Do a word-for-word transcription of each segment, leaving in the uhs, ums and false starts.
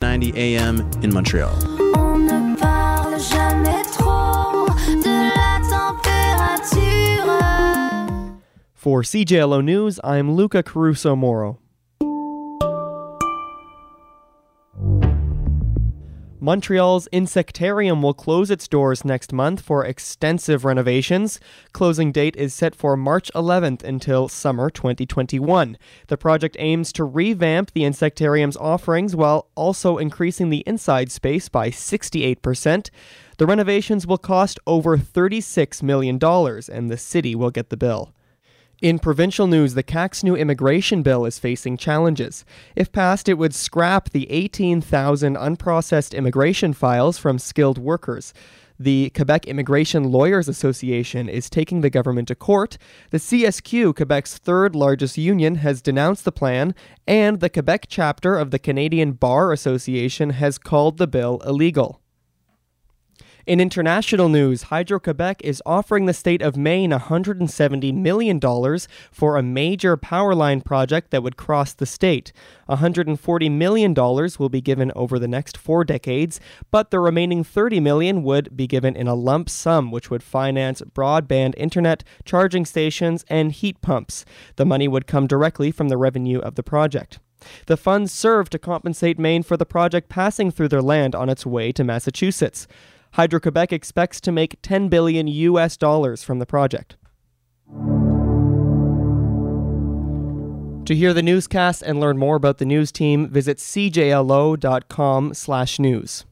ninety A M in Montreal. On ne parle jamais trop de la température. For C J L O News, I'm Luca Caruso-Moro. Montreal's Insectarium will close its doors next month for extensive renovations. Closing date is set for March eleventh until summer twenty twenty-one. The project aims to revamp the Insectarium's offerings while also increasing the inside space by sixty-eight percent. The renovations will cost over thirty-six million dollars, and the city will get the bill. In provincial news, the C A Q's new immigration bill is facing challenges. If passed, it would scrap the eighteen thousand unprocessed immigration files from skilled workers. The Quebec Immigration Lawyers Association is taking the government to court. The C S Q, Quebec's third largest union, has denounced the plan, and the Quebec chapter of the Canadian Bar Association has called the bill illegal. In international news, Hydro-Quebec is offering the state of Maine one hundred seventy million dollars for a major power line project that would cross the state. one hundred forty million dollars will be given over the next four decades, but the remaining thirty million dollars would be given in a lump sum, which would finance broadband internet, charging stations, and heat pumps. The money would come directly from the revenue of the project. The funds serve to compensate Maine for the project passing through their land on its way to Massachusetts. Hydro-Quebec expects to make ten billion U S dollars from the project. To hear the newscast and learn more about the news team, visit c j l o dot com slash news.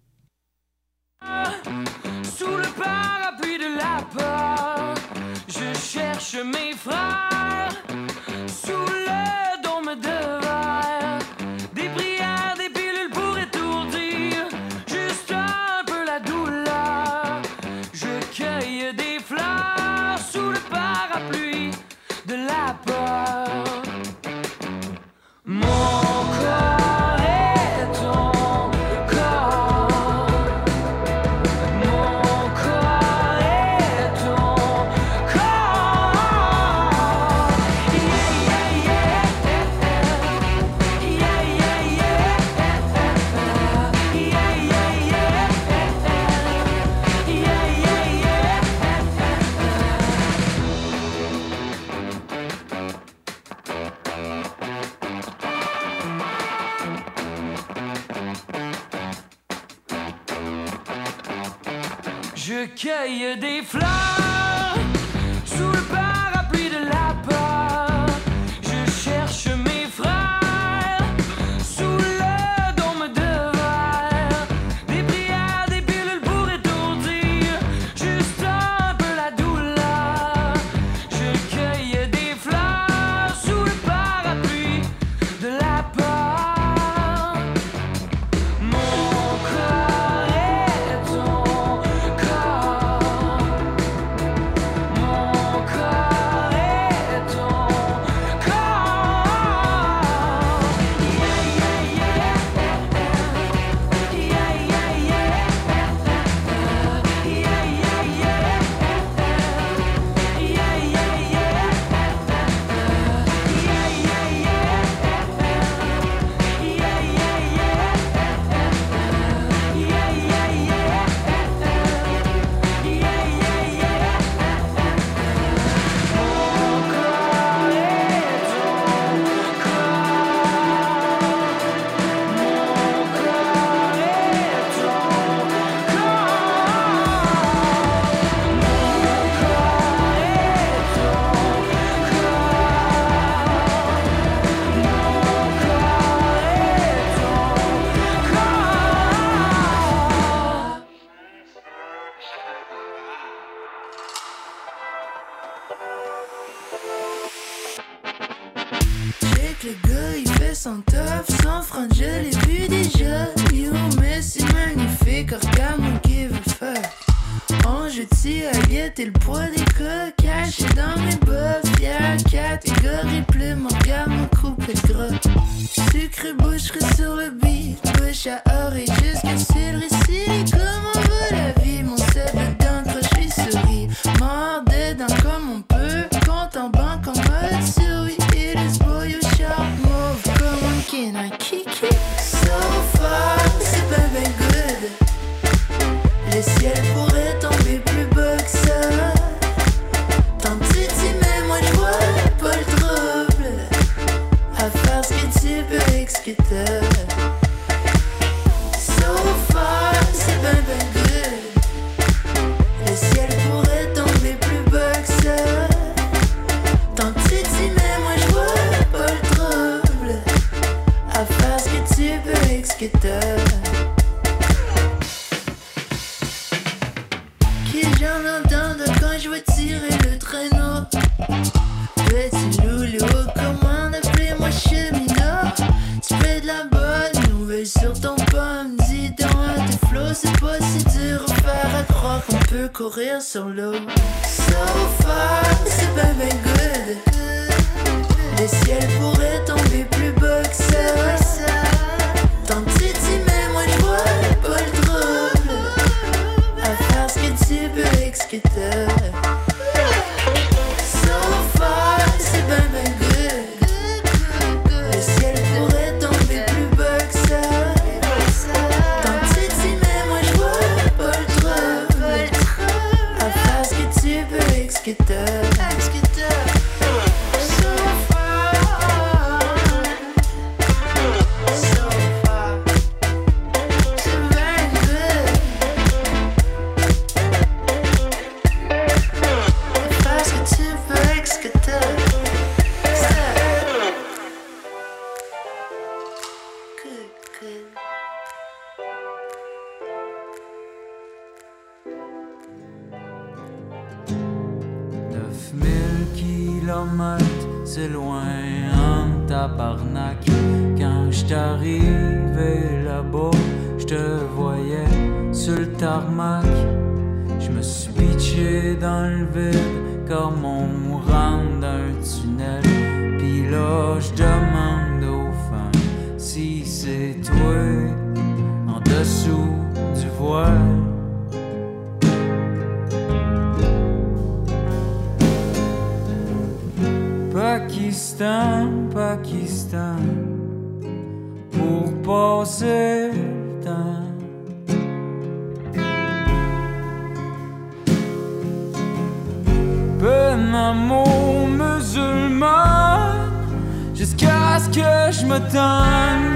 Sous le parapluie de la peur, je cherche mes frères. Sous le dôme de verre, des prières, des pilules pour étourdir juste un peu la douleur. Je cueille des fleurs sous le parapluie de la peur. Mon corps est ton corps. Mon corps est ton corps. Yeah, yeah, yeah. Yeah, yeah, yeah. Yeah, yeah, yeah. Yeah, yeah, yeah. Je cueille des fleurs sous le parapluie de la peur. Je cherche mes frères sous le dôme de verre. Des prières, des pilules pour étourdir juste un peu la douleur. Je cueille des fleurs sous le parapluie de la peur. Mon corps est ton corps. Mon corps est ton corps. Yeah, yeah, yeah. Yeah, yeah, yeah. Yeah, yeah, yeah. Yeah, yeah, yeah. Yeah, yeah, yeah. Yeah, yeah, yeah. Yeah, yeah, yeah. Mon corps est ton Check le gars, il fait son top, son front, je l'ai vu déjà. You, mais c'est magnifique, regarde-moi qui veut faire. On je tire à guette et le poids des cas caché dans mes bas. Fier, catégorie plume, regarde-moi couper le gras. Sucre boucherie sur le beat, bouche à oreille jusqu'à sur le récit. Comment va la vie, mon set dedans, croche lui souris. Mort dedans comme on peut, compte en banque en mode survie. It is boy, you sharp move, come on, can I kick it? So far, basketteur. Qui j'en entends quand je vais tirer le traîneau. Petit loulou aux commandes, appelez-moi cheminot. Tu fais de la bonne nouvelle sur ton pomme. Dis donc à tes flots, c'est pas si dur à faire à croire qu'on peut courir sur l'eau. So far, c'est ben ben good. Le ciel pourrait tomber plus bas que ça. Tant titi, mais moi je vois pas le trouble à faire ce que tu peux et ce que t'as. So far, c'est ben ben good. Le ciel pourrait tomber plus bas que ça. Tant titi, mais moi je vois pas le trouble à faire ce que tu peux et ce que t'as. C'est loin en tabarnak. Quand j't'arrivais là-bas, j'te voyais sur le tarmac. J'me suis pitché dans le vide comme on rentre d'un tunnel. Pis là j'demande au fond si c'est toi en dessous du voile. Pakistan, Pakistan, pour passer le temps. Ben amour musulman, jusqu'à ce que je me tanne.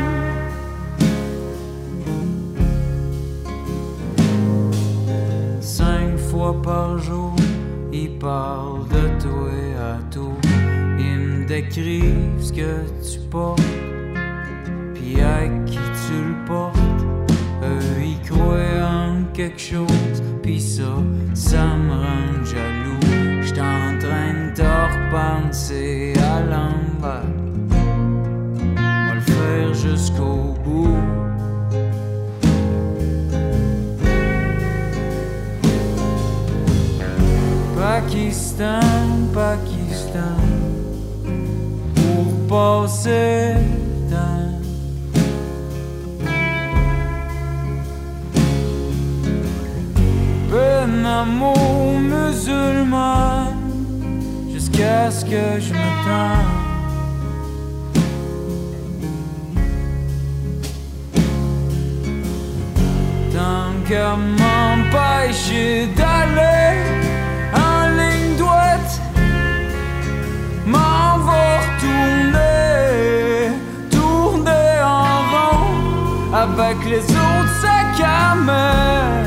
Cinq fois par jour, il parle de toi à tout. Décrive ce que tu portes, pis à qui tu le portes. Eux ils croient en quelque chose, pis ça, ça me rend jaloux. J'suis en train de te repenser à l'envers. On va le faire jusqu'au bout. Pakistan, Pakistan, passer le temps. Ben amour musulman, jusqu'à ce que je me tente. Tant qu'à m'empêcher d'aller en ligne droite, m'en va retourner, tourner en rond avec les autres sacs à main.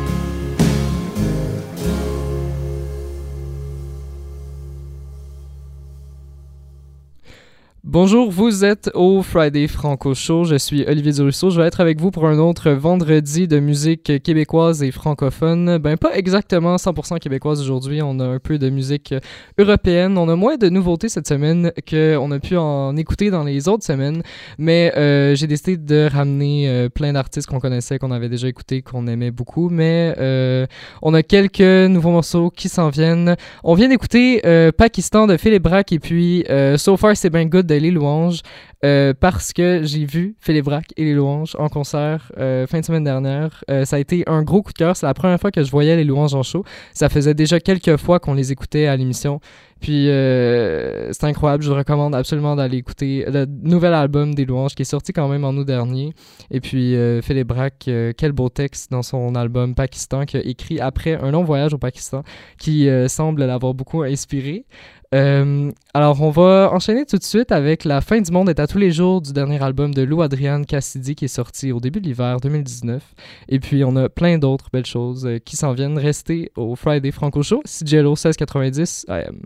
Bonjour, vous êtes au Friday Franco Show. Je suis Olivier Durusso. Je vais être avec vous pour un autre vendredi de musique québécoise et francophone. Ben, pas exactement cent pour cent québécoise aujourd'hui. On a un peu de musique européenne. On a moins de nouveautés cette semaine qu'on a pu en écouter dans les autres semaines. Mais euh, j'ai décidé de ramener euh, plein d'artistes qu'on connaissait, qu'on avait déjà écoutés, qu'on aimait beaucoup. Mais euh, on a quelques nouveaux morceaux qui s'en viennent. On vient d'écouter euh, Pakistan de Philippe Braque et puis euh, So Far C'est Ben Good de Les Louanges, euh, parce que j'ai vu Philippe Braque et Les Louanges en concert euh, fin de semaine dernière. Euh, ça a été un gros coup de cœur. C'est la première fois que je voyais Les Louanges en show. Ça faisait déjà quelques fois qu'on les écoutait à l'émission. Puis euh, c'est incroyable. Je vous recommande absolument d'aller écouter le nouvel album des Louanges qui est sorti quand même en août dernier. Et puis euh, Philippe Braque, euh, quel beau texte dans son album Pakistan qu'il a écrit après un long voyage au Pakistan qui euh, semble l'avoir beaucoup inspiré. Euh, alors, on va enchaîner tout de suite avec La fin du monde est à tous les jours du dernier album de Lou Adrian Cassidy qui est sorti au début de l'hiver deux mille dix-neuf. Et puis, on a plein d'autres belles choses euh, qui s'en viennent. Restez au Friday Franco Show, C J L O seize quatre-vingt-dix A M.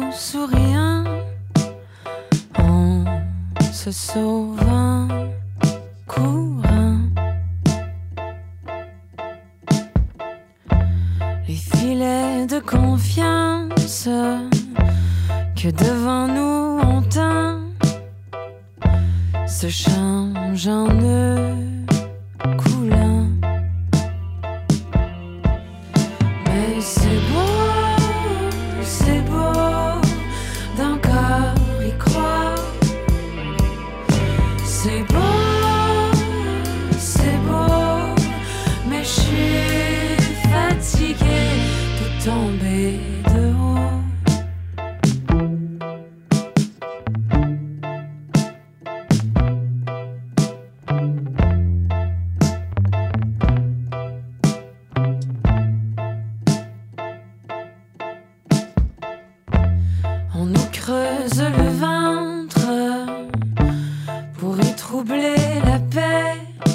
en souriant, en se sauvant, courant. Les filets de confiance que devant nous on tend se changent en nœuds coulants. Mais c'est beau, c'est beau d'encore y croire. C'est beau, c'est beau, mais je suis fatiguée de tomber de haut. On nous creuse le ventre pour y troubler la paix.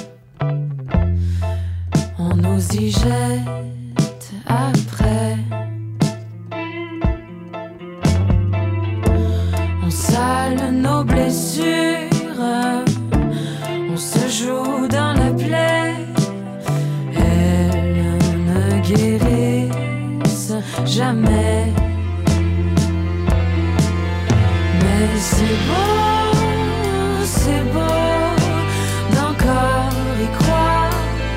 On nous y jette après. On sale nos blessures, on se joue dans la plaie. Elles ne guérissent jamais. Mais c'est beau, c'est beau d'encore y croire.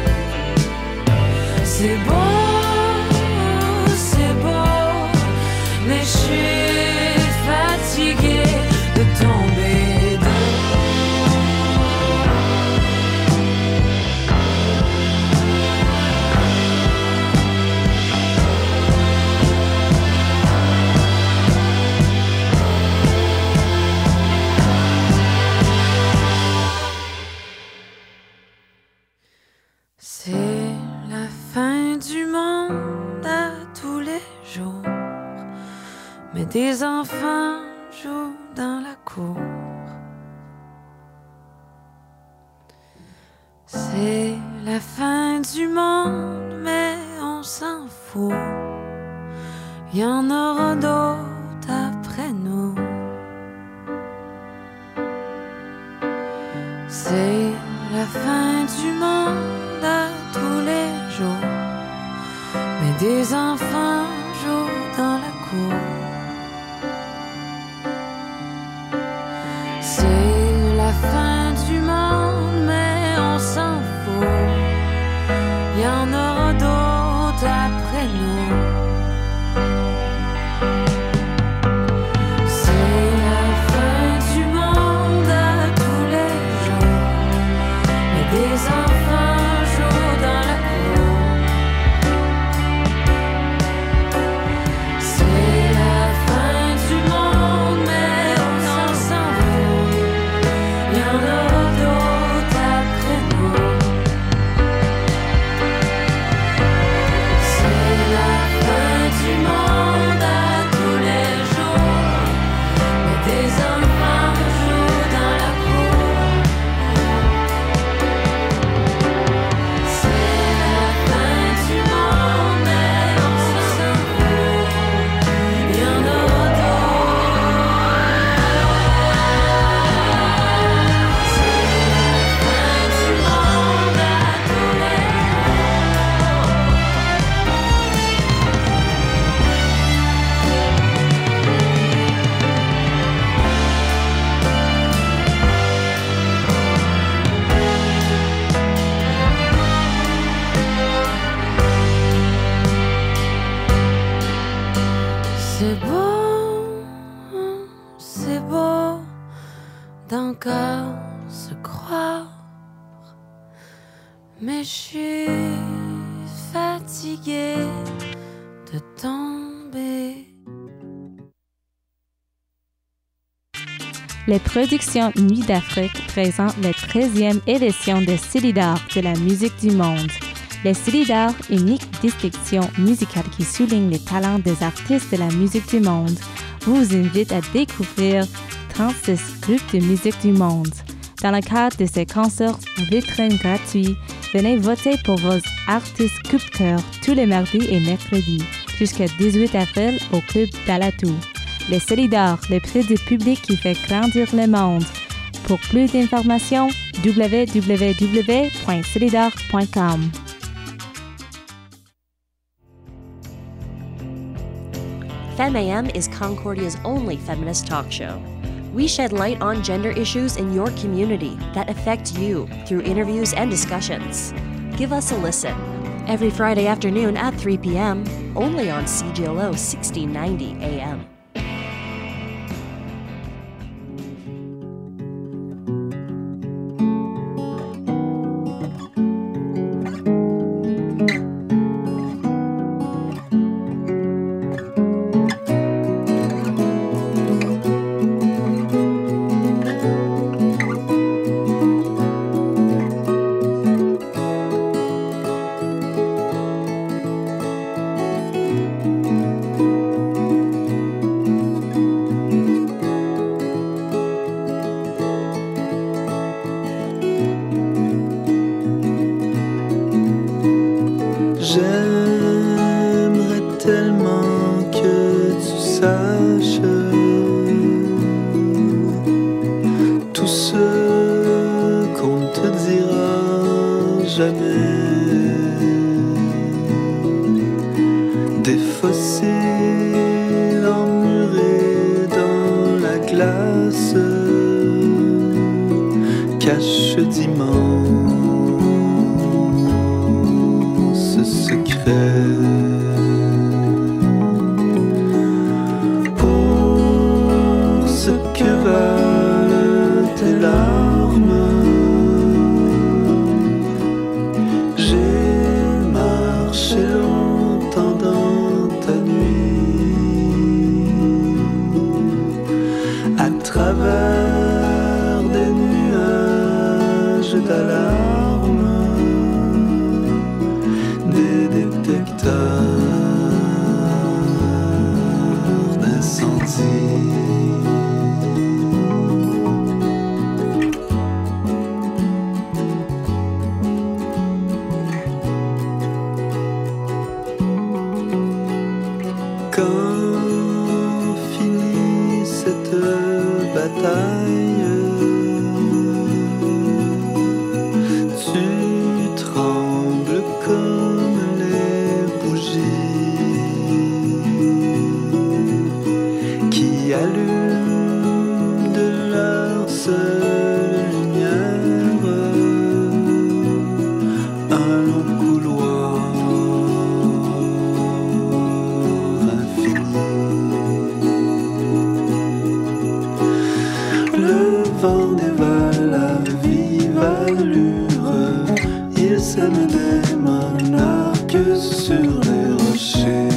C'est beau, c'est beau, mais je suis fatiguée de tomber de C'est la fin du monde à tous les jours, mais des enfants jouent dans la cour. C'est la fin du monde, mais on s'en fout. Il y en aura d'autres après nous. C'est la fin du monde à tous les jours, mais des enfants jouent dans la cour. C'est la fin du monde, mais on s'en fout. Il y en aura d'autres après nous. C'est la fin du monde à tous les jours, mais des enfants jouent dans la cour. C'est la fin du monde, mais on s'en fout. Il y en aura d'autres après nous. C'est la fin du monde à tous les jours, mais des enfants jouent dans la cour. C'est la fin du monde, mais on s'en fout. Il y en aura d'autres. C'est la fin du monde à tous les C'est beau, c'est beau d'encore se croire, mais je suis fatiguée de tomber. Les productions Nuit d'Afrique présentent la treizième édition de Célidar de la musique du monde. Les Célidar, unique distinction musicale qui souligne les talents des artistes de la musique du monde, vous invite à découvrir trente-six groupes de musique du monde. Dans le cadre de ces concerts vitrines gratuits, venez voter pour vos artistes coup de cœur tous les mardis et mercredis jusqu'à dix-huit avril au Club Dalatou. Les Solidars, le prix du public qui fait grandir le monde. Pour plus d'informations, w w w point solidar point com. FemAM is Concordia's only feminist talk show. We shed light on gender issues in your community that affect you through interviews and discussions. Give us a listen every Friday afternoon at three p.m. only on C G L O sixteen ninety A M. J'aimerais tellement que tu saches tout ce qu'on ne te dira jamais. Des fossiles emmurés dans la glace cachent d'immenses secrets. Pour ce que valent tes larmes, j'ai marché longtemps dans ta nuit, à travers des nuages d'alarme, des détecteurs d'incendie. Quand finit cette bataille, tu trembles comme les bougies qui allument de leur seule lumière un long couloir infini. Le vent dévale à vive allure, il sème des monarques sur les rochers.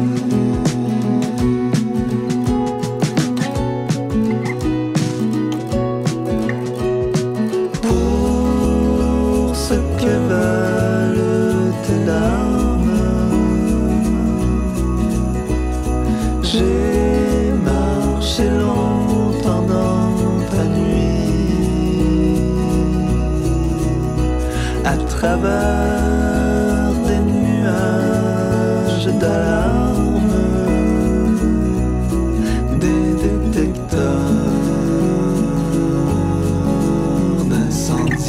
Pour ce que valent tes larmes, j'ai marché longtemps dans ta nuit, à travers des nuages d'alarme, des détecteurs d'incendie.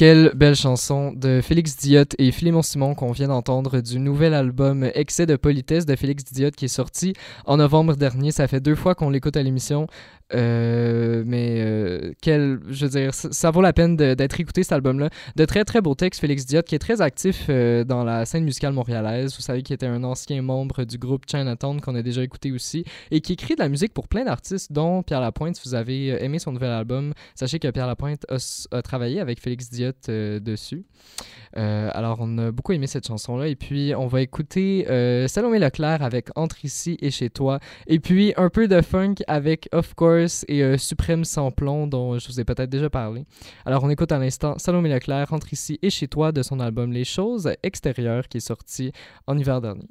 quelle belle chanson de Félix Diot et Philémon Simon qu'on vient d'entendre du nouvel album Excès de politesse de Félix Diot qui est sorti en novembre dernier. Ça fait deux fois qu'on l'écoute à l'émission. Euh, mais euh, quel, je veux dire, ça, ça vaut la peine de, d'être écouté cet album-là. De très très beaux textes, Félix Diot qui est très actif euh, dans la scène musicale montréalaise. Vous savez qu'il était un ancien membre du groupe Chinatown qu'on a déjà écouté aussi et qui écrit de la musique pour plein d'artistes dont Pierre Lapointe. Si vous avez aimé son nouvel album, sachez que Pierre Lapointe a, a travaillé avec Félix Diot euh, dessus. Euh, alors on a beaucoup aimé cette chanson-là et puis on va écouter euh, Salomé Leclerc avec Entre ici et chez toi et puis un peu de funk avec Of Course et euh, Suprême sans plomb dont je vous ai peut-être déjà parlé. Alors on écoute à l'instant Salomé Leclerc Entre ici et chez toi de son album Les choses extérieures qui est sorti en hiver dernier.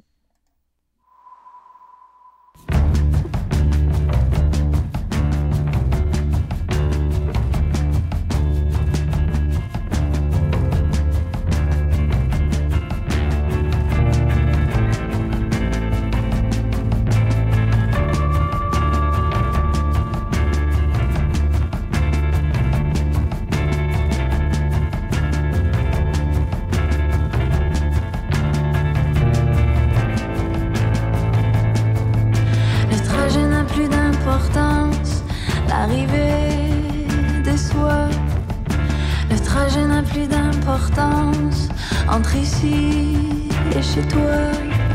L'arrivée déçoit, le trajet n'a plus d'importance entre ici et chez toi.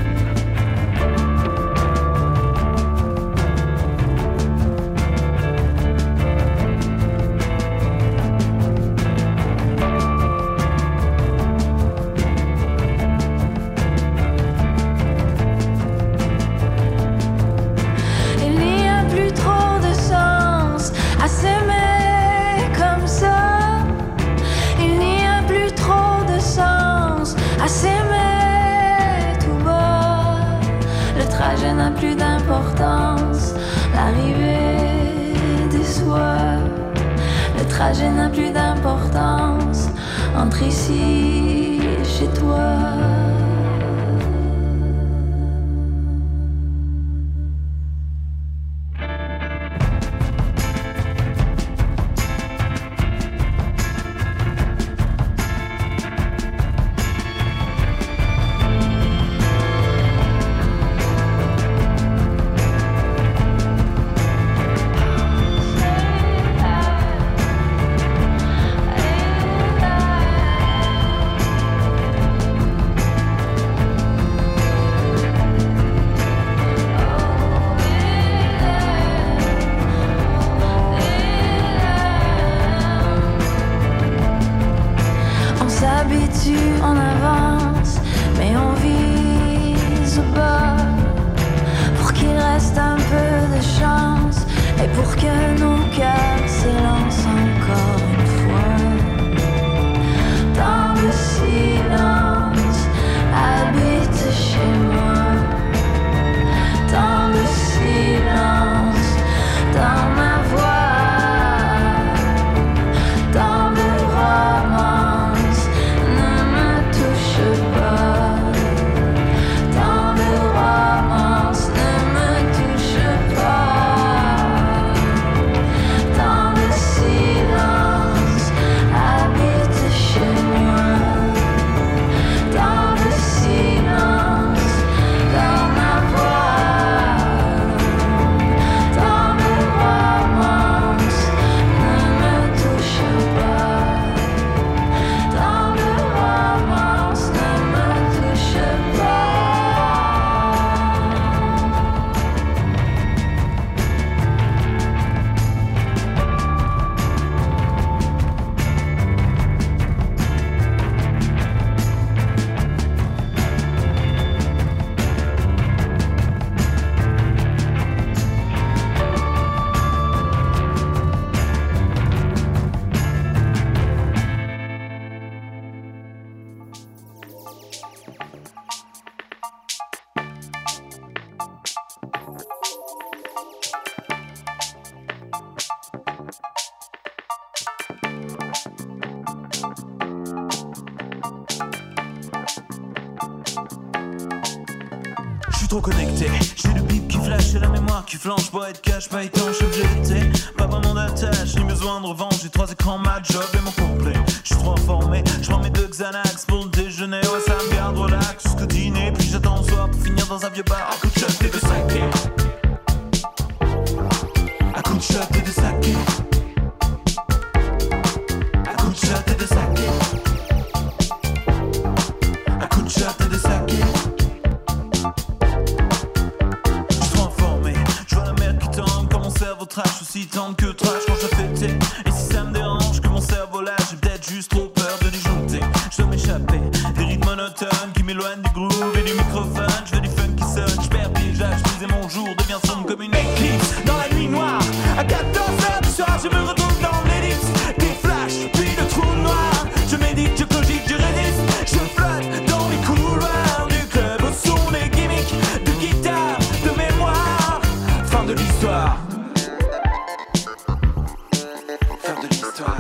N'a plus d'importance, l'arrivée déçoit, le trajet n'a plus d'importance entre ici et chez toi. On avance, mais on vise au bas pour qu'il reste un peu de chance et pour que nos cœurs s'élancent encore une fois. Tant de silence habite chez moi, tant de silence dans ma voix, tant de romance ne me touche pas, tant de romance ne me touche pas, tant de silence. trop connecté. J'ai le bip qui flash et la mémoire qui flanche. Pour être cash, pas étanche, objet. Pas vraiment d'attache, ni besoin de revanche. J'ai trois écrans, ma job et mon complet. J'suis trop informé, j'prends mes deux Xanax pour le déjeuner. Ouais, ça me garde relax jusqu'au dîner. Puis j'attends le soir pour finir dans un vieux bar. À coup de shot et de saké. À coup de shot et de saké. À coup de shot et de saké. À coup de shot et de saké. J'suis trop informé, j'vois la mer qui tombe. Quand mon cerveau trash aussi tendre que trash quand je fêtais. Et si ça me dérange que mon cerveau lâche, j'ai peut-être juste trop peur de disjoncter. J'dois m'échapper des rythmes monotones qui m'éloignent du groove et du microphone. J'veux du fun qui sonne, j'perds pied, j'lâche prise et mon jour devient sombre comme une éclipse. Dans la nuit noire, à quatorze heures du soir, je me retrouve dans l'ellipse. Des flashs, puis le trou noir. Je médite, je cogite, je résiste. Je flotte dans les couloirs du club au son des gimmicks de guitare, de mémoire. Fin de l'histoire. Fin de l'histoire.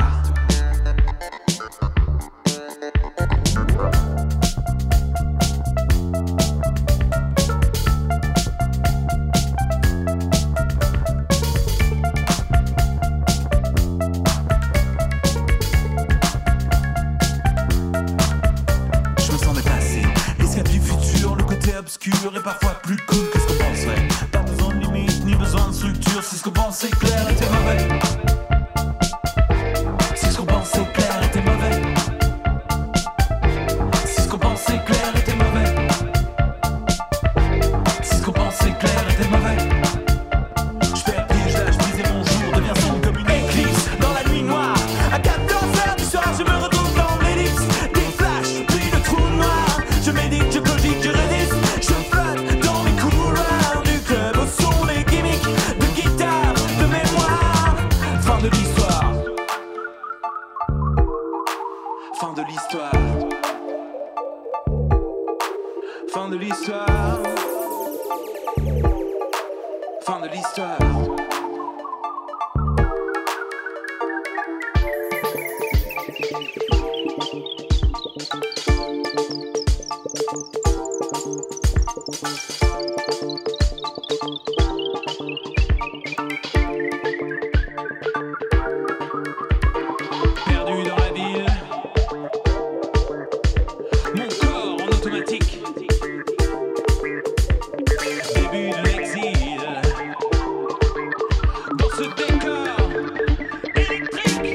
Obscur et parfois plus cool que ce qu'on penserait. Pas besoin de limite ni besoin de structure. Si ce qu'on pensait clair était mauvais. Si ce qu'on pensait clair était mauvais. Si ce qu'on pensait clair était mauvais. Si ce qu'on pensait clair était mauvais. J'perds pied, j'lâche prise et mon jour devient sombre comme une éclipse. Dans la nuit noire, à quatorze heures du soir, je me retrouve dans l'ellipse. Des flashs, puis le trou noir. Je médite, je cogite, je résiste. Je flotte dans les couloirs du club au son des gimmicks de guitare, de mémoire. Fin de l'histoire. Fin de l'histoire. Fin de l'histoire. Fin de l'histoire. Perdu dans la ville, mon corps en automatique. Début de l'exil, dans ce décor électrique.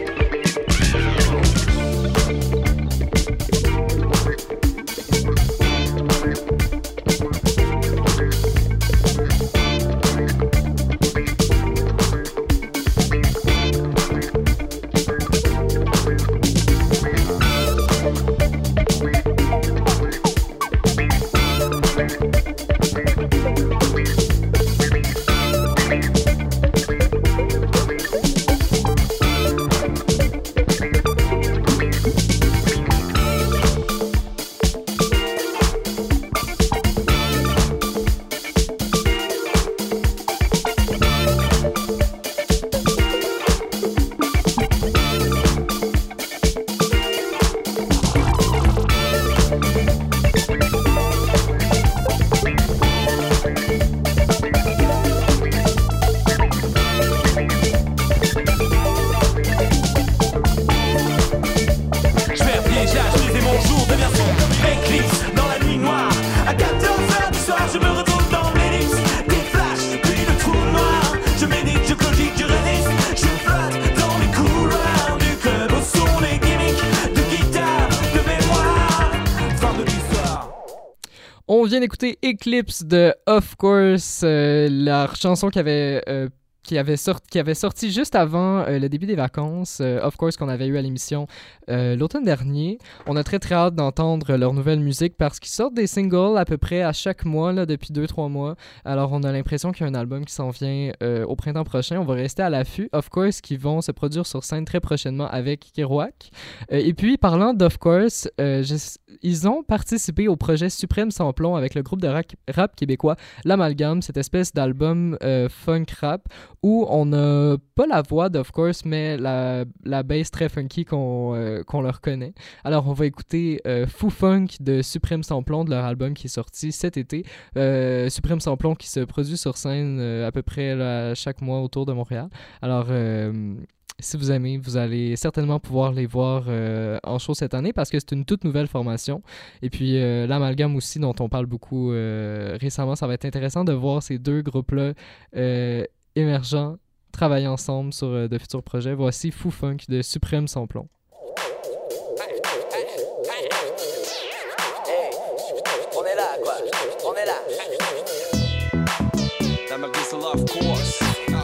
On vient d'écouter Eclipse de Of Course, euh, la chanson qui avait, euh, qui, avait sorti, qui avait sorti juste avant euh, le début des vacances, euh, Of Course qu'on avait eu à l'émission euh, l'automne dernier. On a très très hâte d'entendre leur nouvelle musique parce qu'ils sortent des singles à peu près à chaque mois, là, depuis deux trois mois. Alors on a l'impression qu'il y a un album qui s'en vient euh, au printemps prochain. On va rester à l'affût. Of Course qui vont se produire sur scène très prochainement avec Kerouac. Euh, et puis parlant d'Of Course, euh, ils ont participé au projet Suprême sans plomb avec le groupe de rap, rap québécois L'Amalgame, cette espèce d'album euh, funk rap où on n'a pas la voix d'Of Course, mais la, la bass très funky qu'on, euh, qu'on leur connaît. Alors, on va écouter euh, Fou Funk de Suprême Samplon, de leur album qui est sorti cet été. Euh, Suprême Samplon qui se produit sur scène euh, à peu près là, chaque mois autour de Montréal. Alors, euh, si vous aimez, vous allez certainement pouvoir les voir euh, en show cette année parce que c'est une toute nouvelle formation. Et puis, euh, l'amalgame aussi, dont on parle beaucoup euh, récemment, ça va être intéressant de voir ces deux groupes-là euh, émergents travailler ensemble sur euh, de futurs projets. Voici Fou Funk de Suprême Samplon. On est là, quoi. On est là. That might be so of course.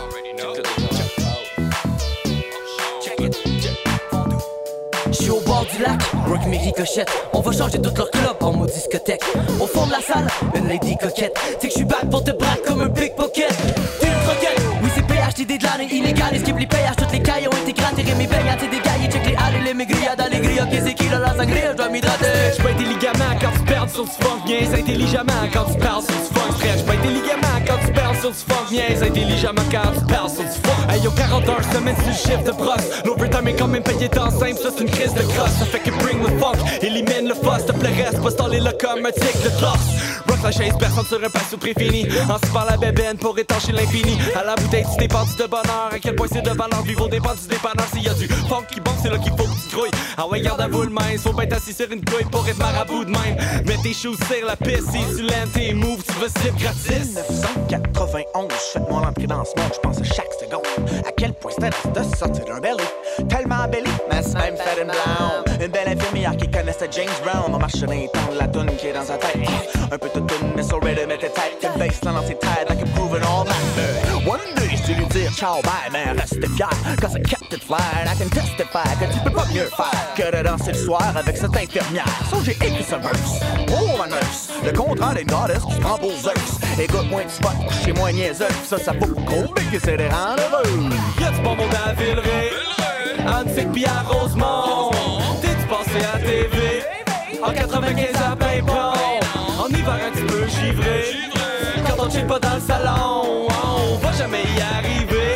J'suis au bord du lac, rock mes ricochettes. On va changer toute leur club en mode discothèque. Au fond de la salle, une lady coquette. C'est que j'suis back pour te braquer comme un pickpocket. T'es une croquette, oui c'est P H T D de l'année illégale. Skip les payages, toutes les cailles ont été grattés. Mes beignats, t'es dégaillé, check les halles et les maigrillas d'allégria. Qu'est-ce qui là la sangria, j'dois m'hydrater. J'suis pas intelligemment quand tu perds sur du funk. Niaise intelligemment quand tu parles sur du funk. J'suis pas intelligemment quand tu perds sur du funk. Niaise intelligemment quand tu parles sur du funk. Hey yo, quarante heures semaine sur le chiffre de brosse. L'overtime est quand même payé temps simple, ça c'est une crise de crosse. Ça fait que bring le funk, élimine le fuss. Te plaît reste, pas staller le comme un tic de torse. Rock la chaise, personne sur un patio préfini. En par la bébène pour étancher l'infini. À la bouteille, tu dépends de bonheur. À quel point c'est de valeur, vivre au dépend du dépanneur. S'il y a du funk qui bombe, c'est là qu'il faut que tu grouilles. Ah ouais, garde à vous le mince, faut pas être assis sur une couille pour être marabout de même. Mets tes shoes sur la piste, si tu l'aimes tes moves, tu veux slip gratis. dix-neuf cent quatre-vingt-onze, faites-moi l'entrée dans ce monde, je pense à chaque seconde. À quel point c'était de sortir d'un belly. Tellement belly, mais c'est même fait une blonde. Une belle infirmière qui connaissait James Brown. On marche sur les temps de la toune qui est dans sa tête. Un peu de toune, mais sur rhythm était tête. Une baseline dans ses têtes, like a proven all that. One day, je lui dire ciao bye, mais restez fier. Cause I kept it flying, I can testify que tu peux pas mieux faire que de danser le soir avec cette infirmière. So j'ai écrit ce verse, oh ma nurse. Le contraire d'une goddess qui se prend pour Zeus. Écoute-moi du spot, chez moi niaiseux. Ça, ça vaut gros, mais que c'est des rendre heureux. Y'a du bon monde à Villeray, Annecy pis à Rosemont. T'es-tu passé à T V? En quatre-vingt-quinze à Pimpon. En hiver un petit peu givré. Quand on chill pas dans le salon, on va jamais y arriver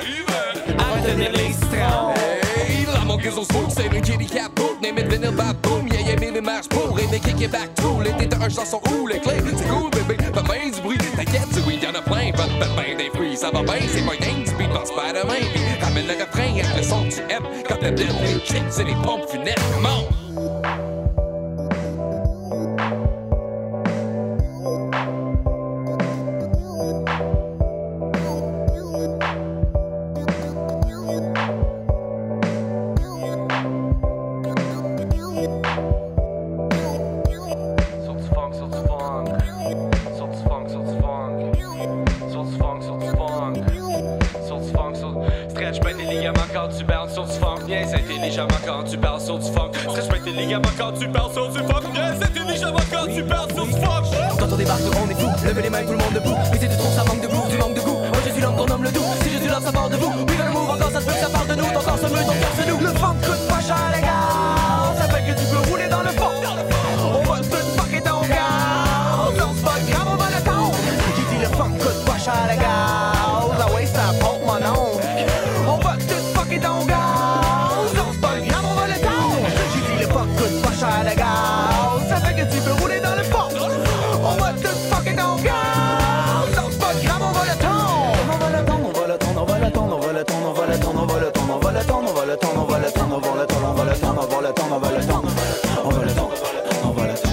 à retenir les citrons. Hey, la manque son smoke, c'est le kitty cat book. Name it vinyl bad boom, yeah yeah baby marche pour. Et mes kick it back too. L'été t'as un chanson où les clés. C'est cool bébé, fais bien du bruit. T'inquiète, c'est oui, y'en a plein. Fais ben des fruits, ça va bien. C'est pas dingue, tu beat par Spider-Man. Puis ramène le refrain avec le son que tu aimes. Quand t'aimes bien les chicks, c'est les pompes funèbres. Come on! Quand tu parles sur du funk, bien c'est intelligemment quand tu parles sur du funk. Stretch pas intelligemment quand tu parles sur du funk, bien c'est intelligemment quand tu parles sur du funk. Quand on débarque, on est fou, levez les mains, tout le monde debout. Et si tu trouves ça manque de goût, tu manques de goût. Moi je suis l'homme, ton homme le doux. Si je suis l'homme, ça part de vous. We gonna move, encore ça se peut que ça part de nous. Ton corps se meut, ton cœur se noue. Le funk coûte pas cher, les gars. Ça fait que tu peux rouler dans le fond. On va tout fucker ton gars. Non, c'est pas grave, on va le temps. Qui dit le funk coûte pas cher, les gars. La way, ça pompe mon oncle. On va tout fucker ton gars. Non, c'est pas grave, on va le temps. J'ai dit le funk coûte pas cher, les gars. Ça fait que tu peux rouler dans le fond. On va tout fucker ton gars. Non, c'est pas grave, on va le temps. On va le temps, on va le temps, on va le temps, on va le temps, on va le temps, on va le temps, on va le temps, on va le temps, on va le temps, on va le temps, on va le temps, on va le temps, on va le temps, on va le temps, on va le temps.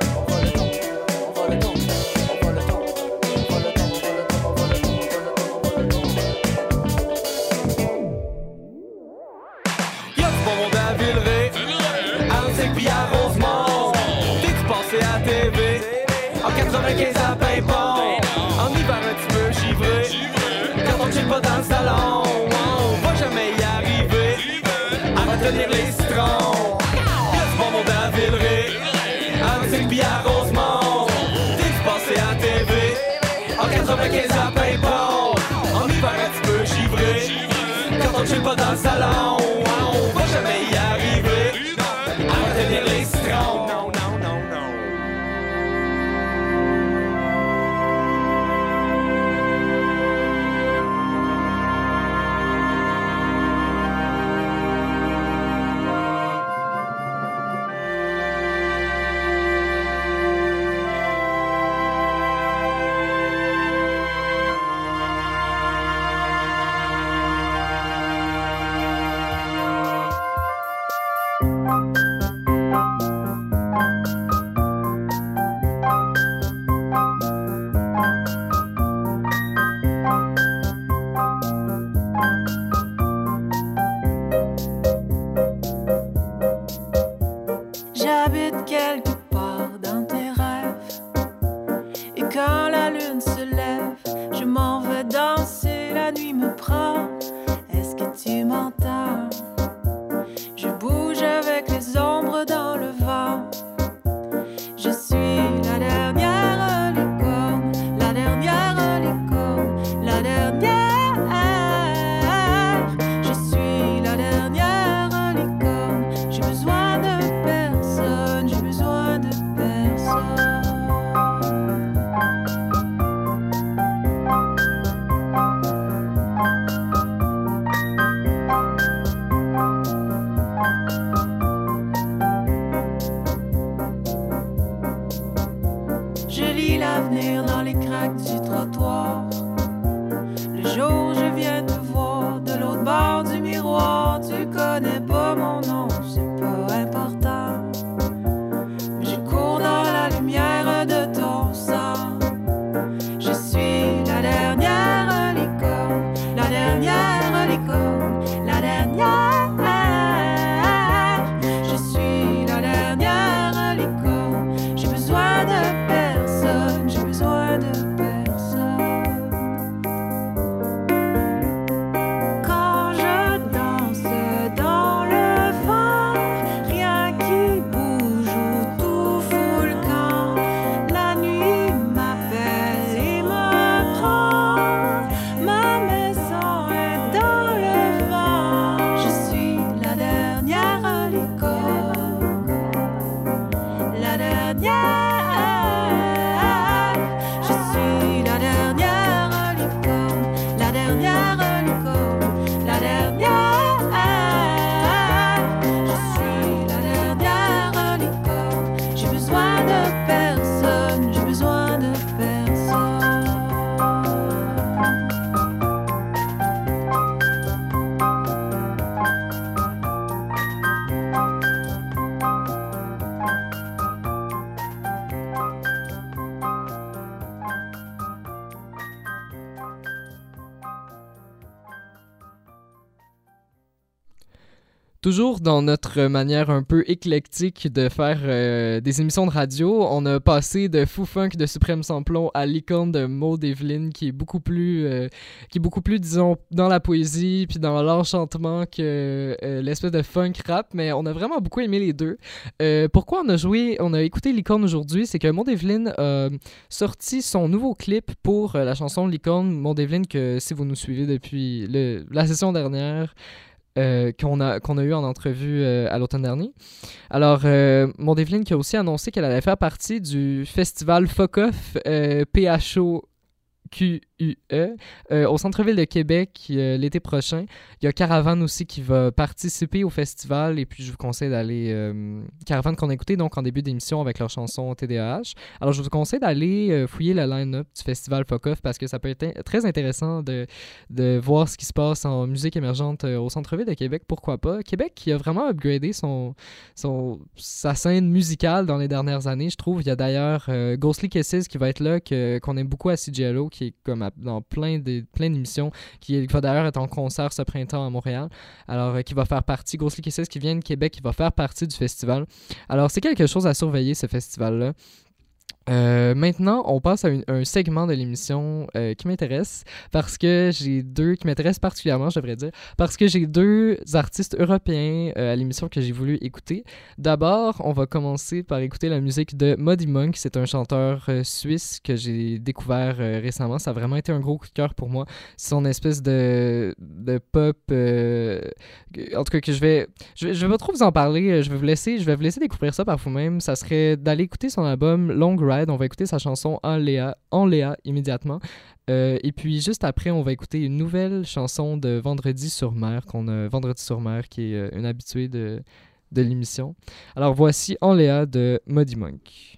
quatre-vingt-quinze à Pimpon. En hiver un petit peu givré. Quand on chill pas dans le salon, on va jamais y arriver à retenir les citrons. Y'a du bon monde à Villeray, Annecy pis à Rosemont. T'es-tu passé à T V? En quatre-vingt-quinze à Pimpon. En hiver un petit peu givré. Quand on chill pas dans le salon, on va jamais y arriver à retenir les citrons. Je lis l'avenir dans les craques du trottoir. Le jour je viens te voir de l'autre bord du miroir. Tu connais pas mon nom, c'est pas important. Mais je cours dans la lumière de ton sang. Je suis la dernière licorne, la dernière licorne, la dernière. Je suis la dernière licorne. J'ai besoin de personne, j'ai besoin de personne. Quand je danse dans le vent, rien qui bouge ou tout fout le camp. La nuit m'appelle et me prend. Ma maison est dans le vent. Je suis la dernière licorne, la dernière. Je suis la dernière licorne, la dernière licorne, la dernière. Je suis la dernière licorne. J'ai besoin de personne, j'ai besoin de personne. Toujours dans notre manière un peu éclectique de faire euh, des émissions de radio, on a passé de Fou Funk de Suprême Samplon à Licorne de Maud Evelyn, qui est beaucoup plus, euh, qui est beaucoup plus, disons, dans la poésie puis dans l'enchantement que euh, l'espèce de funk rap, mais on a vraiment beaucoup aimé les deux. Euh, pourquoi on a joué, on a écouté Licorne aujourd'hui, c'est que Maud Evelyn a sorti son nouveau clip pour euh, la chanson Licorne. Maud Evelyn, que si vous nous suivez depuis le, la session dernière, Euh, qu'on a, qu'on a eu en entrevue euh, à l'automne dernier. Alors, euh, Maud Evelyn qui a aussi annoncé qu'elle allait faire partie du festival Fuck Off euh, P H O Q U E euh, au centre-ville de Québec euh, l'été prochain. Il y a Caravane aussi qui va participer au festival et puis je vous conseille d'aller... Euh, Caravane qu'on a écouté donc en début d'émission avec leur chanson T D A H. Alors je vous conseille d'aller euh, fouiller le line-up du festival Fuck Off parce que ça peut être in- très intéressant de, de voir ce qui se passe en musique émergente euh, au centre-ville de Québec, pourquoi pas. Québec qui a vraiment upgradé son, son, sa scène musicale dans les dernières années, je trouve. Il y a d'ailleurs euh, Ghostly Kisses qui va être là, que, qu'on aime beaucoup à C G L O, qui est comme à, dans plein, de, plein d'émissions, qui va d'ailleurs être en concert ce printemps à Montréal, alors euh, qui va faire partie, Ghostly Kisses qui vient de Québec, qui va faire partie du festival. Alors c'est quelque chose à surveiller, ce festival-là. Euh, maintenant, on passe à une, un segment de l'émission euh, qui m'intéresse parce que j'ai deux, qui m'intéresse particulièrement, je devrais dire, parce que j'ai deux artistes européens euh, à l'émission que j'ai voulu écouter. D'abord, on va commencer par écouter la musique de Muddy Monk. C'est un chanteur euh, suisse que j'ai découvert euh, récemment. Ça a vraiment été un gros coup de cœur pour moi. C'est son espèce de, de pop, euh, en tout cas que je vais, je vais, je vais pas trop vous en parler. Je vais vous laisser, je vais vous laisser découvrir ça par vous-même. Ça serait d'aller écouter son album Long Ride. On va écouter sa chanson En Léa, En Léa immédiatement. Euh, et puis juste après, on va écouter une nouvelle chanson de Vendredi sur mer, qu'on a Vendredi sur mer, qui est euh, une habituée de, de l'émission. Alors voici En Léa de Muddy Monk.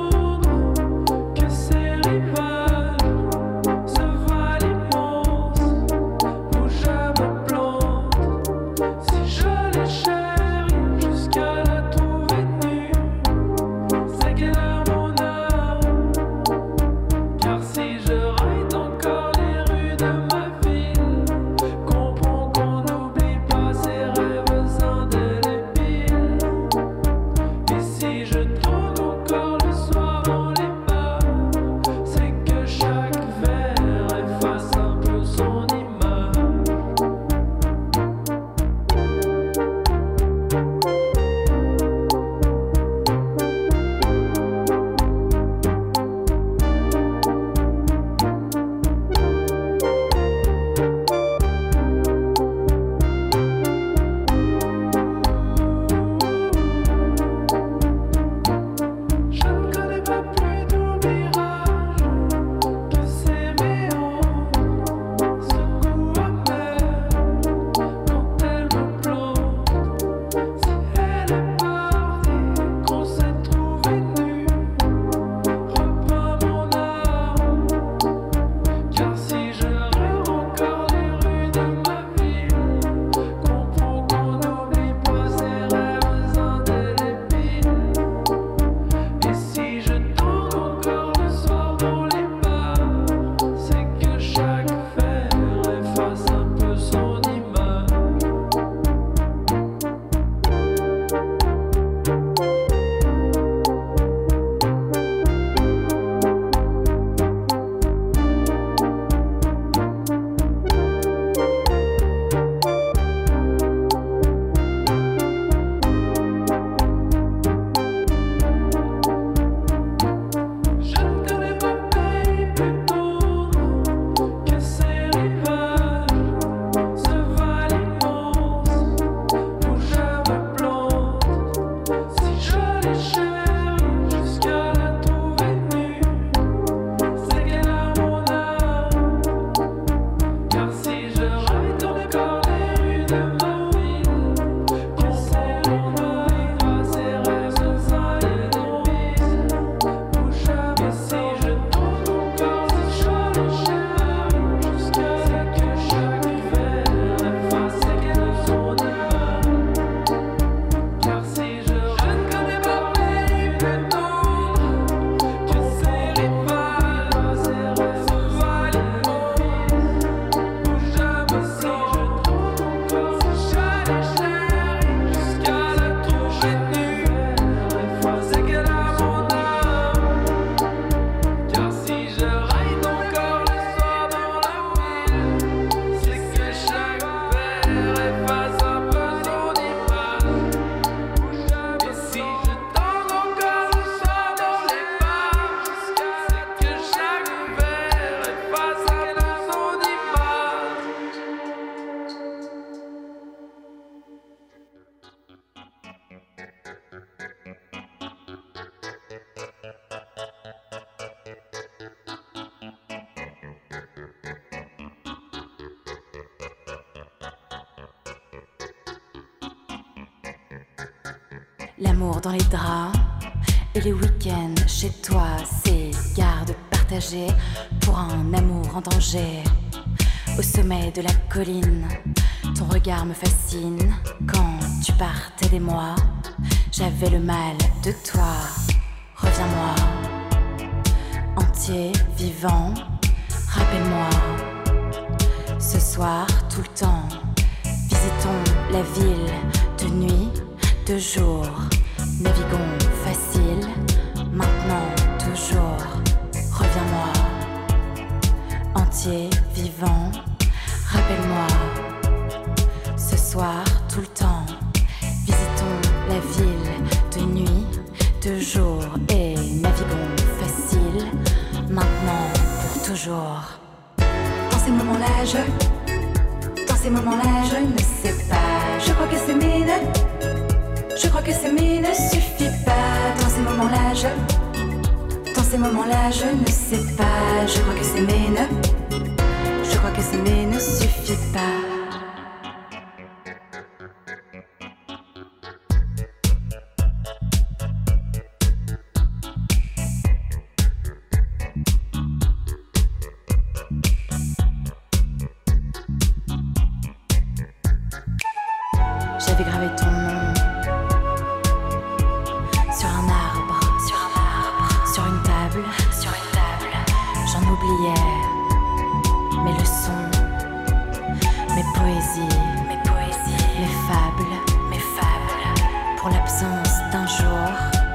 Que ces rivages se valent immenses. L'amour dans les draps et les week-ends chez toi, c'est garde partagée pour un amour en danger. Au sommet de la colline, ton regard me fascine. Quand tu partais des mois, j'avais le mal de toi. Reviens-moi, entier, vivant, rappelle-moi. Ce soir, tout le temps, visitons la ville de nuit, de jour. Naviguons facile, maintenant, toujours. Reviens-moi, entier, vivant, rappelle-moi. Ce soir, tout le temps, visitons la ville de nuit, de jour. Et naviguons facile, maintenant, pour toujours. Dans ces moments-là, je... Dans ces moments-là, je ne sais pas. Je crois que c'est mine. Je crois que s'aimer ne suffit pas. Dans ces moments-là, je... Dans ces moments-là, je ne sais pas. Je crois que s'aimer ne... Je crois que s'aimer ne suffit pas. J'avais gravé ton nom sur un arbre, sur un arbre, sur une table, sur une table. J'en oubliais mes leçons, mes poésies, mes poésies, mes fables, mes fables. Pour l'absence d'un jour,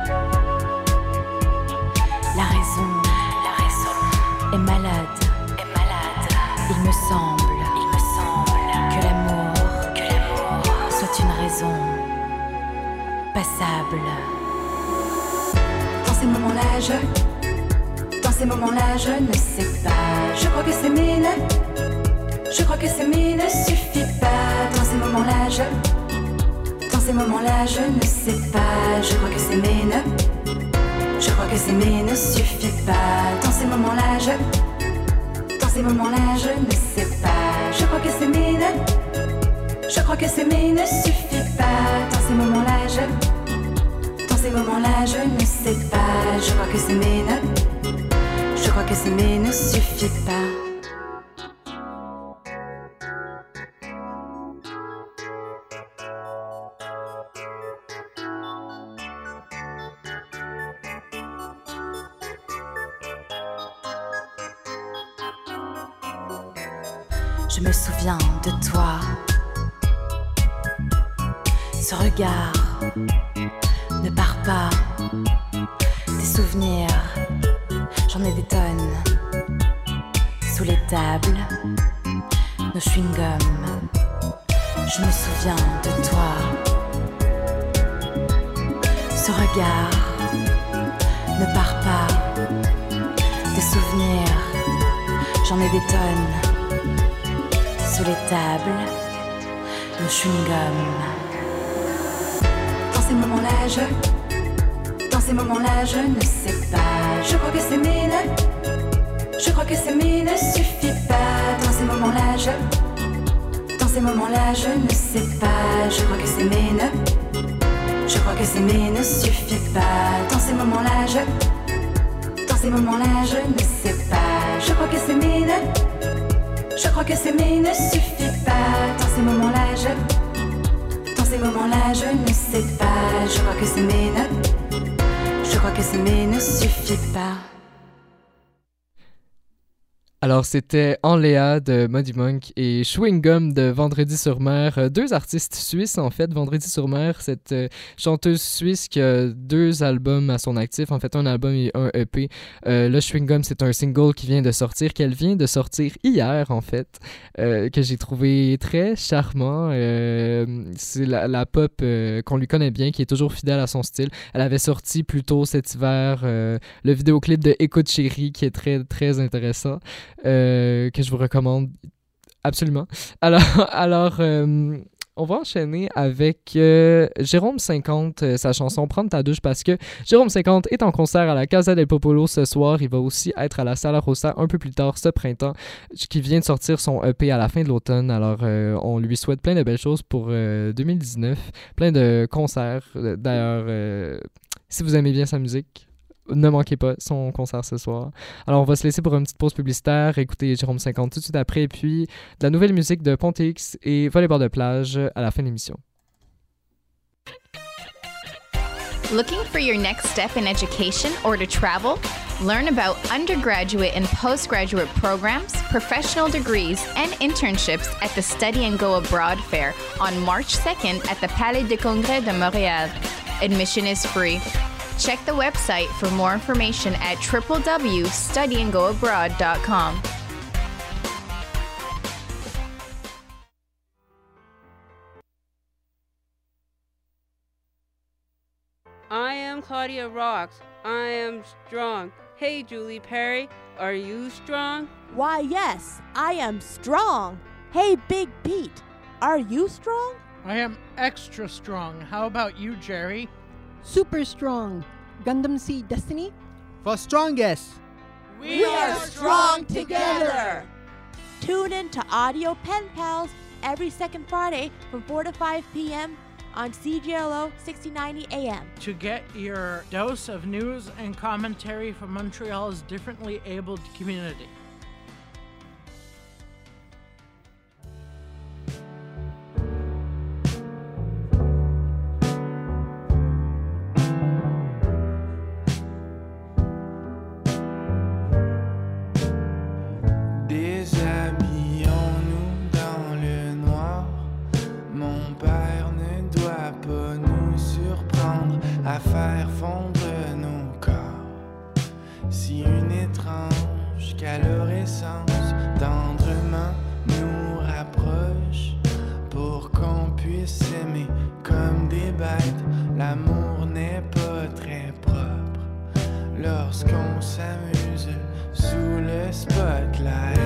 la raison, la raison est malade, est malade. Il me semble, il me semble que l'amour, que l'amour soit une raison passable. Dans ces moments-là, je... Dans ces moments-là, je ne sais pas. Je crois que s'aimer ne... Je crois que s'aimer ne suffit pas. Dans ces moments-là, je... Dans ces moments-là, je ne sais pas. Je crois que s'aimer ne... Je crois que s'aimer ne suffit pas. Dans ces moments-là, je... Dans ces moments-là, je ne sais pas. Je crois que s'aimer ne... Je crois que s'aimer ne suffit pas. Dans ces moments-là, je... Dans ces moments-là, je ne sais pas. Je crois que s'aimer ne... Je crois que s'aimer ne suffit pas. Je me souviens de toi. Ce regard ne part pas. Des souvenirs, j'en ai des tonnes. Sous les tables, nos chewing-gums. Je me souviens de toi. Ce regard ne part pas. Des souvenirs, j'en ai des tonnes. Sous les tables, nos chewing-gums. Dans ces moments-là, je... Dans ces moments-là, je ne sais pas. Je crois que s'aimer ne... Je crois que s'aimer ne suffit pas. Dans ces moments-là, je... Dans ces moments-là, je ne sais pas. Je crois que s'aimer ne... Je crois que s'aimer ne suffit pas. Dans ces moments-là, je... Dans ces moments-là, je ne sais pas. Je crois que s'aimer ne... Je crois que s'aimer ne suffit pas. Dans ces moments-là, je... Dans ces moments-là, je ne sais pas. Je crois que s'aimer ne... Je crois que s'aimer ne suffit pas. Alors, c'était Enléa de Muddy Monk et Chewing Gum de Vendredi sur Mer, euh, deux artistes suisses en fait. Vendredi sur Mer, cette euh, chanteuse suisse qui a deux albums à son actif, en fait un album et un E P. Euh, le Chewing Gum, c'est un single qui vient de sortir, qu'elle vient de sortir hier en fait, euh, que j'ai trouvé très charmant. Euh, c'est la, la pop euh, qu'on lui connaît bien, qui est toujours fidèle à son style. Elle avait sorti plus tôt cet hiver euh, le vidéoclip de Écoute Chérie, qui est très très intéressant. Euh, que je vous recommande absolument. Alors, alors euh, on va enchaîner avec euh, Jérôme cinquante, euh, sa chanson « Prendre ta douche » parce que Jérôme cinquante est en concert à la Casa del Popolo ce soir. Il va aussi être à la Sala Rossa un peu plus tard ce printemps, qui vient de sortir son E P à la fin de l'automne. Alors, euh, on lui souhaite plein de belles choses pour euh, deux mille dix-neuf, plein de concerts. D'ailleurs, euh, si vous aimez bien sa musique, ne manquez pas son concert ce soir. Alors, on va se laisser pour une petite pause publicitaire, écouter Jérôme cinquante tout de suite après, puis de la nouvelle musique de Ponte X et Volleyball de plage à la fin de l'émission. Looking for your next step in education or to travel? Learn about undergraduate and postgraduate programs, professional degrees, and internships at the Study and Go Abroad Fair on March second at the Palais de Congrès de Montréal. Admission is free. Check the website for more information at w w w dot study and go abroad dot com. I am Claudia Rocks. I am strong. Hey, Julie Perry, are you strong? Why, yes, I am strong. Hey, Big Pete, are you strong? I am extra strong. How about you, Jerry? Super strong. Gundam Seed Destiny? For strongest. We are strong together. Tune in to Audio Pen Pals every second Friday from four to five p.m. on C G L O sixty ninety A M. To get your dose of news and commentary from Montreal's differently abled community. Déshabillons-nous dans le noir. Mon père ne doit pas nous surprendre à faire fondre nos corps. Si une étrange calorescence tendrement nous rapproche, pour qu'on puisse s'aimer comme des bêtes, l'amour n'est pas très propre lorsqu'on s'amuse sous le spotlight.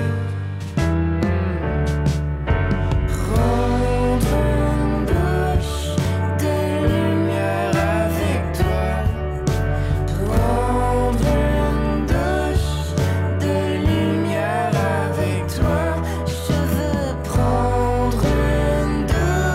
Prendre une douche de lumière avec toi. Prendre une douche de lumière avec toi. Je veux prendre une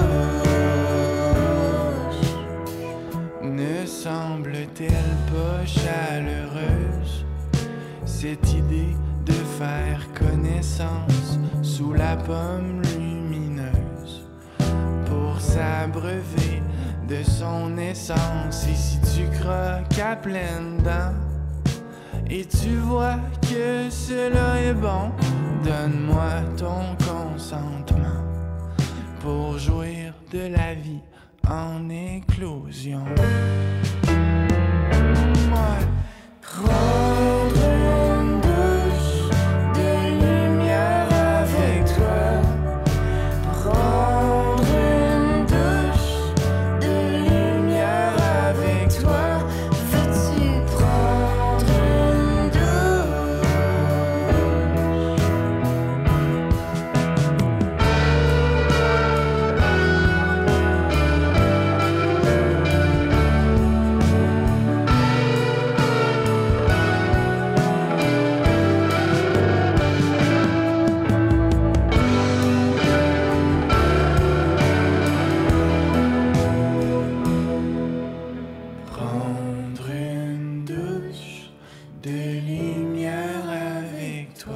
douche. Ne semble-t-elle pas chaleureuse, cette idée de faire connaissance sous la pomme lumineuse pour s'abreuver de son essence? Et si tu croques à pleines dents et tu vois que cela est bon, donne-moi ton consentement pour jouir de la vie en éclosion. Moi, prendre une douche de lumière avec toi. Prendre une douche de lumière avec toi. Veux-tu prendre une douche? Prendre une douche de lumière avec toi.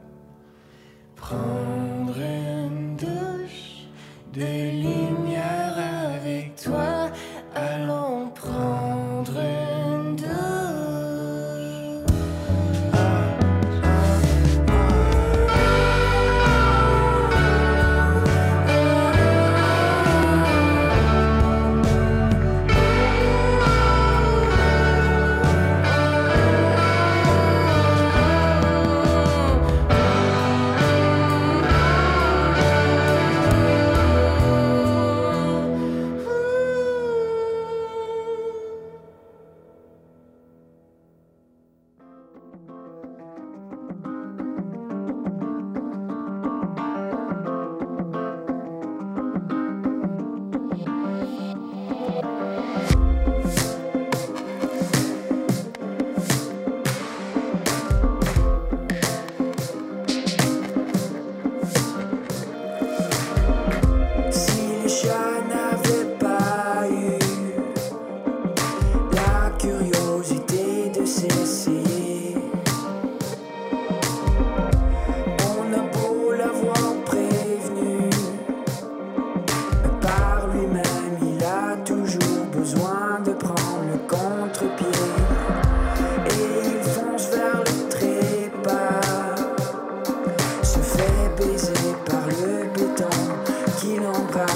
Prendre une douche de lumière avec toi. Allons prendre une douche.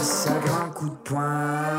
casse à grands coups de poing.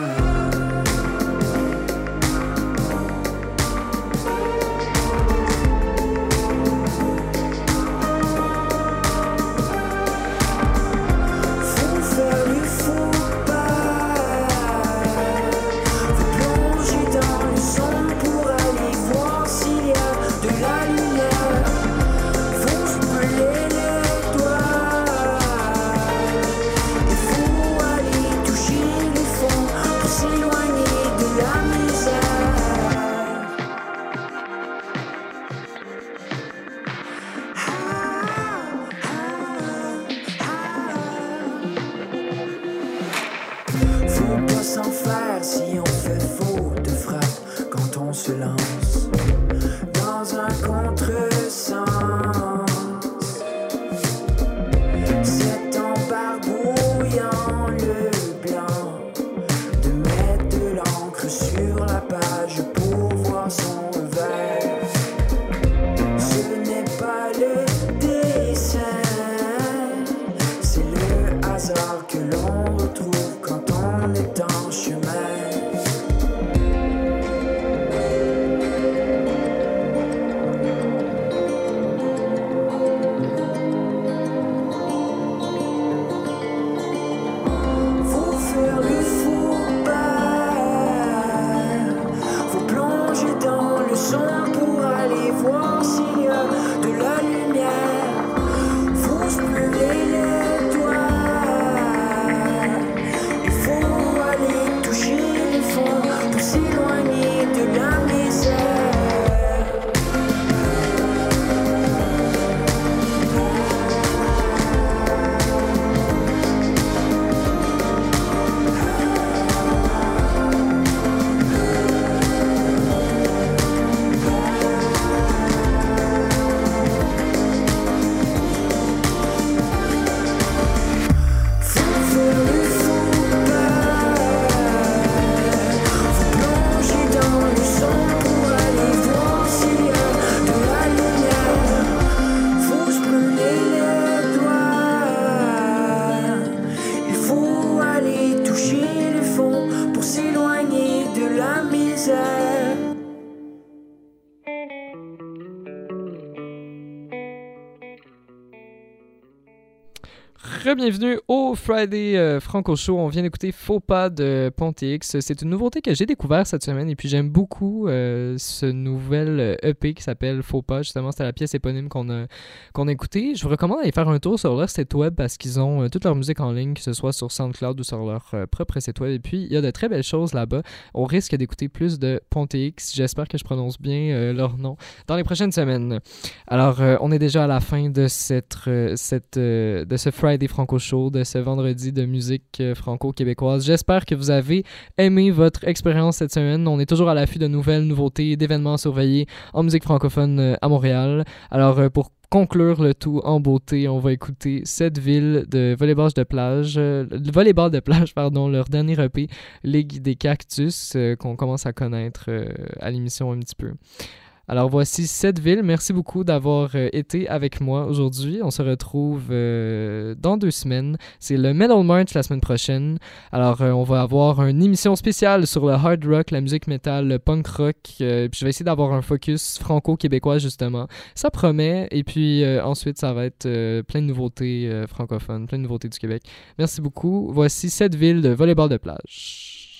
Bienvenue au Friday euh, Franco Show. On vient d'écouter Faux pas de Ponte X. C'est une nouveauté que j'ai découvert cette semaine et puis j'aime beaucoup euh, ce nouvel E P qui s'appelle Faux pas. Justement, c'était la pièce éponyme qu'on a, qu'on a écoutée. Je vous recommande d'aller faire un tour sur leur site web parce qu'ils ont euh, toute leur musique en ligne, que ce soit sur SoundCloud ou sur leur euh, propre site web. Et puis, il y a de très belles choses là-bas. On risque d'écouter plus de Ponte X. J'espère que je prononce bien euh, leur nom dans les prochaines semaines. Alors, euh, on est déjà à la fin de, cette, euh, cette, euh, de ce Friday Franco Show de ce vendredi de musique euh, franco-québécoise. J'espère que vous avez aimé votre expérience cette semaine. On est toujours à l'affût de nouvelles nouveautés, d'événements à surveiller en musique francophone euh, à Montréal. Alors, euh, pour conclure le tout en beauté, on va écouter Cette ville de volleyball de plage, euh, volleyball de plage, pardon, leur dernier E P, Ligue des Cactus, euh, qu'on commence à connaître euh, à l'émission un petit peu. Alors voici Cette ville. Merci beaucoup d'avoir euh, été avec moi aujourd'hui. On se retrouve euh, dans deux semaines. C'est le Metal March la semaine prochaine. Alors euh, on va avoir une émission spéciale sur le hard rock, la musique metal, le punk rock. Euh, puis je vais essayer d'avoir un focus franco-québécois justement. Ça promet. Et puis euh, ensuite ça va être euh, plein de nouveautés euh, francophones, plein de nouveautés du Québec. Merci beaucoup. Voici Cette ville de volleyball de plage.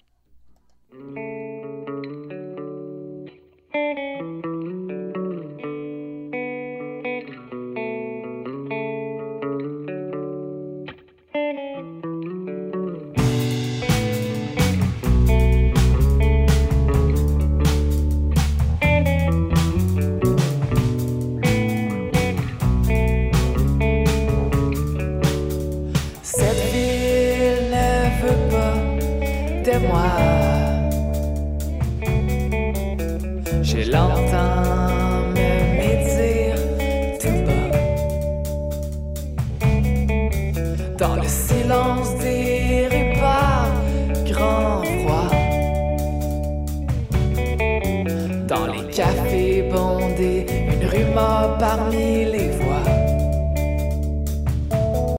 Moi, je l'entends me médire tout bas dans le silence des repas, grand froid, dans les cafés bondés, une rumeur parmi